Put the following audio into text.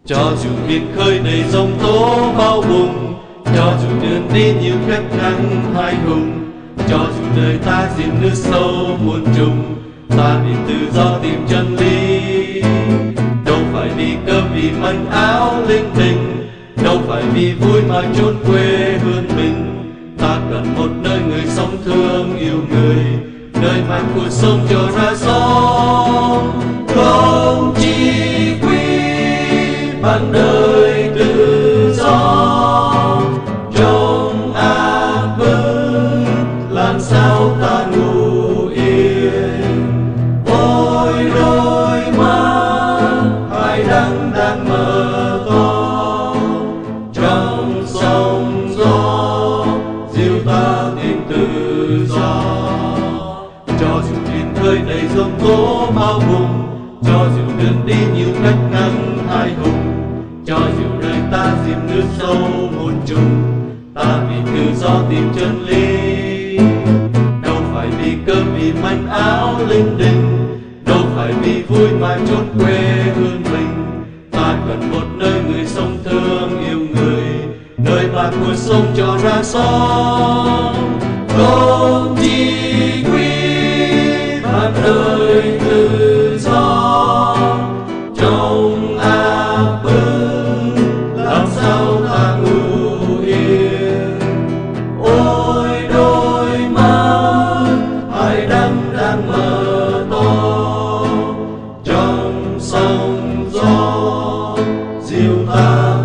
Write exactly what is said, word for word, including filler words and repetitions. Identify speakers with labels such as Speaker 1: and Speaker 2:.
Speaker 1: Cho dù biển khơi đầy giông tố bao bùng, cho dù đường đi nhiều cách ngắn hai hùng, cho dù đời ta dìm nước sâu muôn trùng, ta vì tự do tìm chân lý. Đâu phải vì cơm vì manh áo linh đình, đâu phải vì vui mà trốn quê hương mình. Ta cần một nơi người sống thương yêu người, nơi mà cuộc sống cho ra gió. Không chỉ quý bằng đời tự do, trong áp bức làm sao ta ngủ yên. Ôi đôi mắt hai đắng đang mở to, trong sóng gió dìu ta tìm tự do. Cho dù biển khơi đầy giông tố bao bùng, cho dù đường đi nhiều cách ngắn hai hùng, cho dù đời ta dìm nước sâu muôn trùng, ta vì tự do tìm chân lý. Đâu phải vì cơm vì manh áo linh đình, đâu phải vì vui mà trốn quê hương mình. Ta cần một nơi người sống thương yêu người, nơi mà cuộc sống cho ra sống. Không chỉ quý bằng đời tự do, trong áp bức làm sao ta ngủ yên. Ôi đôi mắt hai đắng đang mở to, trong sóng gió dìu ta